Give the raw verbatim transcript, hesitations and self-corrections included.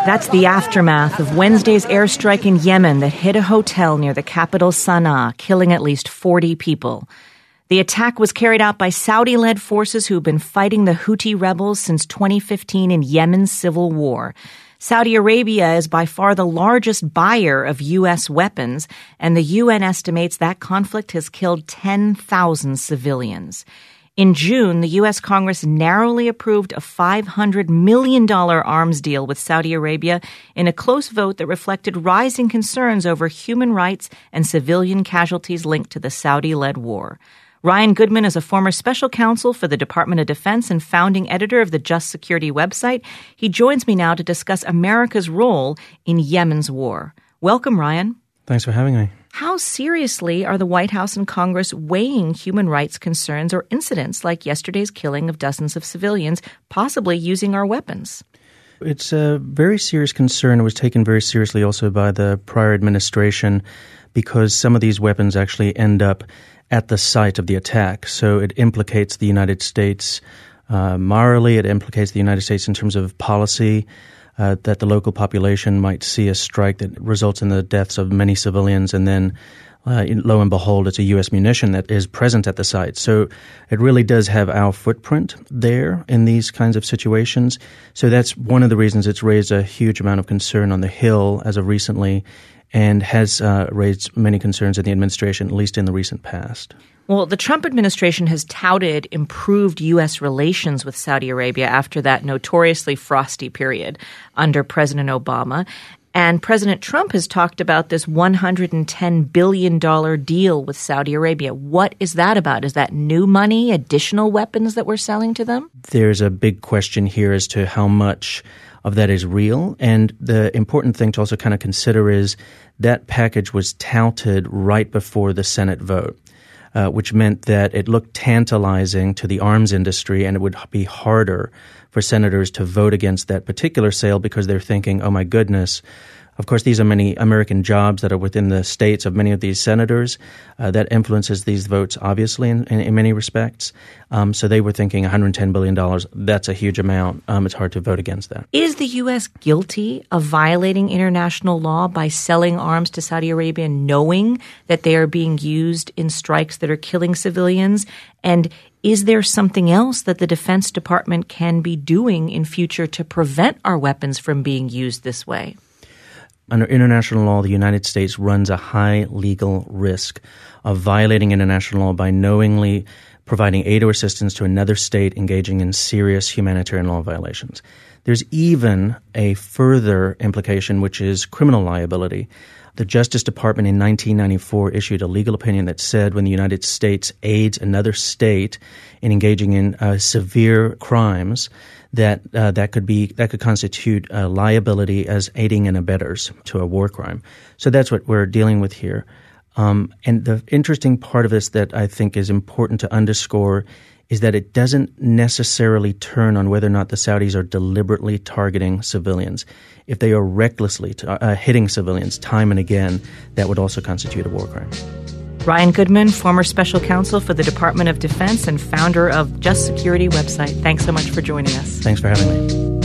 That's the aftermath of Wednesday's airstrike in Yemen that hit a hotel near the capital Sana'a, killing at least forty people. The attack was carried out by Saudi-led forces who have been fighting the Houthi rebels since twenty fifteen in Yemen's civil war. Saudi Arabia is by far the largest buyer of U S weapons, and the U N estimates that conflict has killed ten thousand civilians. In June, the U S Congress narrowly approved a five hundred million dollars arms deal with Saudi Arabia in a close vote that reflected rising concerns over human rights and civilian casualties linked to the Saudi-led war. Ryan Goodman is a former special counsel for the Department of Defense and founding editor of the Just Security website. He joins me now to discuss America's role in Yemen's war. Welcome, Ryan. Thanks for having me. How seriously are the White House and Congress weighing human rights concerns or incidents like yesterday's killing of dozens of civilians, possibly using our weapons? It's a very serious concern. It was taken very seriously also by the prior administration because some of these weapons actually end up at the site of the attack. So it implicates the United States uh, morally. It implicates the United States in terms of policy, uh, that the local population might see a strike that results in the deaths of many civilians. And then, uh, lo and behold, it's a U S munition that is present at the site. So it really does have our footprint there in these kinds of situations. So that's one of the reasons it's raised a huge amount of concern on the Hill as of recently, and has uh, raised many concerns in the administration, at least in the recent past. Well, the Trump administration has touted improved U S relations with Saudi Arabia after that notoriously frosty period under President Obama. And President Trump has talked about this one hundred ten billion dollars deal with Saudi Arabia. What is that about? Is that new money, additional weapons that we're selling to them? There's a big question here as to how much of that is real. And the important thing to also kind of consider is that package was touted right before the Senate vote, uh, which meant that it looked tantalizing to the arms industry, and it would be harder for senators to vote against that particular sale because they're thinking, oh my goodness. Of course, these are many American jobs that are within the states of many of these senators. Uh, that influences these votes, obviously, in, in, in many respects. Um, so they were thinking one hundred ten billion dollars. That's a huge amount. Um, it's hard to vote against that. Is the U S guilty of violating international law by selling arms to Saudi Arabia, knowing that they are being used in strikes that are killing civilians? And is there something else that the Defense Department can be doing in future to prevent our weapons from being used this way? Under international law, the United States runs a high legal risk of violating international law by knowingly providing aid or assistance to another state engaging in serious humanitarian law violations. There's even a further implication, which is criminal liability. The Justice Department in nineteen ninety-four issued a legal opinion that said when the United States aids another state in engaging in uh, severe crimes, that uh, that could be that could constitute uh, liability as aiding and abettors to a war crime. So that's what we're dealing with here. Um, and the interesting part of this that I think is important to underscore is that it doesn't necessarily turn on whether or not the Saudis are deliberately targeting civilians. If they are recklessly t- uh, hitting civilians time and again, that would also constitute a war crime. Ryan Goodman, former special counsel for the Department of Defense and founder of Just Security website. Thanks so much for joining us. Thanks for having me.